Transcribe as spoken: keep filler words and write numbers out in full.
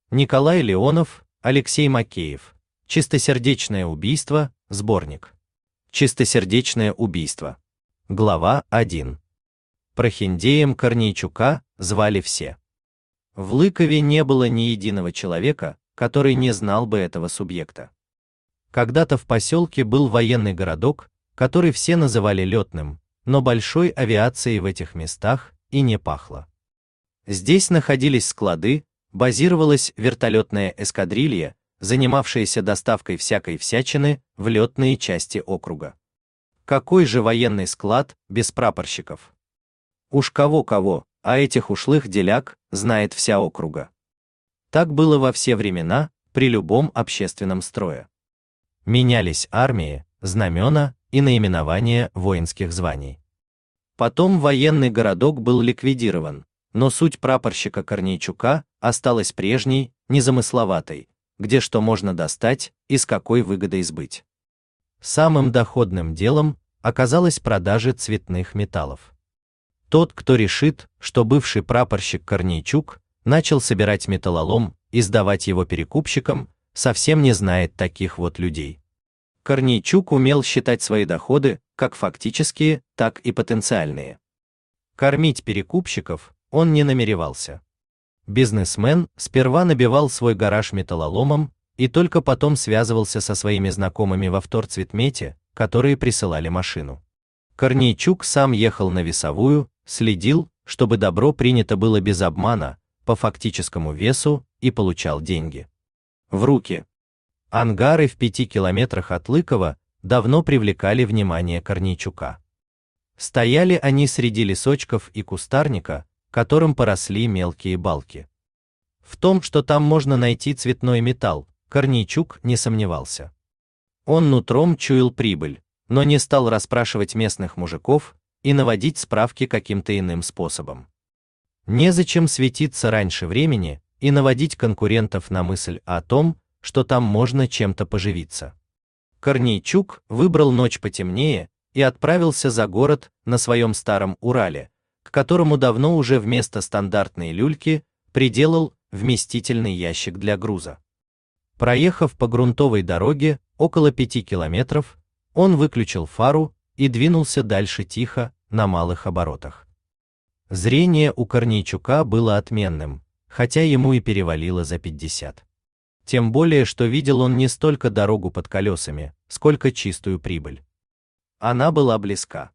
Николай Леонов, Алексей Макеев. Чистосердечное убийство. Сборник. Чистосердечное убийство. Глава один. Прохиндеем Корнейчука звали все. В Лыкове не было ни единого человека, который не знал бы этого субъекта. Когда-то в поселке был военный городок, который все называли летным, но большой авиацией в этих местах и не пахло. Здесь находились склады, базировалась вертолетная эскадрилья, занимавшаяся доставкой всякой всячины в летные части округа. Какой же военный склад без прапорщиков? Уж кого-кого, а этих ушлых деляк знает вся округа. Так было во все времена, при любом общественном строе. Менялись армии, знамена и наименования воинских званий. Потом военный городок был ликвидирован, но суть прапорщика Корнейчука осталась прежней, незамысловатой, где что можно достать и с какой выгодой сбыть. Самым доходным делом оказалась продажа цветных металлов. Тот, кто решит, что бывший прапорщик Корнейчук начал собирать металлолом и сдавать его перекупщикам, совсем не знает таких вот людей. Корнейчук умел считать свои доходы, как фактические, так и потенциальные. Кормить перекупщиков он не намеревался. Бизнесмен сперва набивал свой гараж металлоломом и только потом связывался со своими знакомыми во вторцветмете, которые присылали машину. Корнейчук сам ехал на весовую, следил, чтобы добро принято было без обмана, по фактическому весу, и получал деньги в руки. Ангары в пяти километрах от Лыкова давно привлекали внимание Корнейчука. Стояли они среди лесочков и кустарника, которым поросли мелкие балки. В том, что там можно найти цветной металл, Корнейчук не сомневался. Он нутром чуял прибыль, но не стал расспрашивать местных мужиков и наводить справки каким-то иным способом. Незачем светиться раньше времени и наводить конкурентов на мысль о том, что там можно чем-то поживиться. Корнейчук выбрал ночь потемнее и отправился за город на своем старом Урале, к которому давно уже вместо стандартной люльки приделал вместительный ящик для груза. Проехав по грунтовой дороге около пяти километров, он выключил фару и двинулся дальше тихо, на малых оборотах. Зрение у Корнейчука было отменным, хотя ему и перевалило за пятьдесят. Тем более, что видел он не столько дорогу под колесами, сколько чистую прибыль. Она была близка.